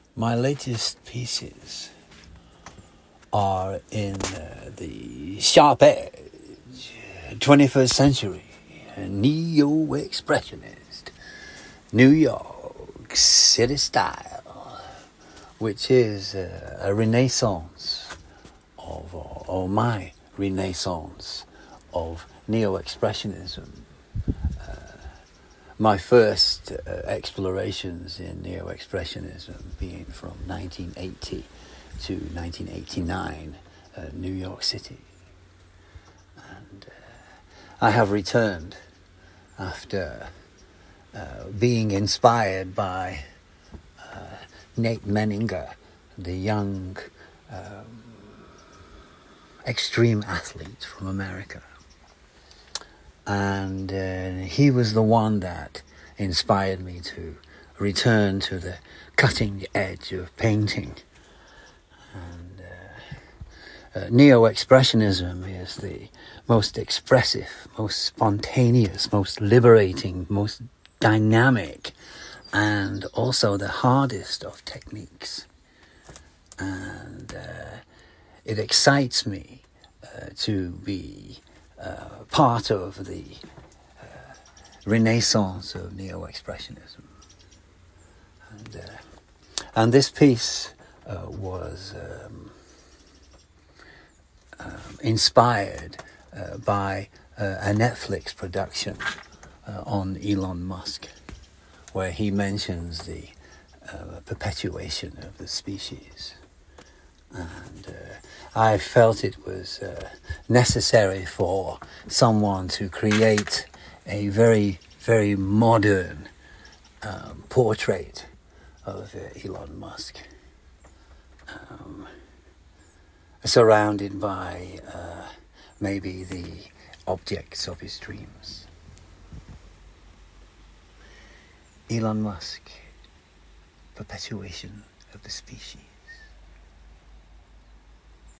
My latest pieces are in the sharp edge, 21st century, neo-expressionist, New York City style, which is a renaissance or my renaissance of neo-expressionism. My first explorations in neo-expressionism being from 1980 to 1989, New York City. And I have returned after being inspired by Nate Menninger, the young extreme athlete from America. And he was the one that inspired me to return to the cutting edge of painting. And neo-expressionism is the most expressive, most spontaneous, most liberating, most dynamic, and also the hardest of techniques. And it excites me to be part of the renaissance of neo-expressionism. And this piece was inspired by a Netflix production on Elon Musk, where he mentions the perpetuation of the species. And I felt it was necessary for someone to create a very, very modern portrait of Elon Musk, surrounded by maybe the objects of his dreams. Elon Musk, perpetuation of the species.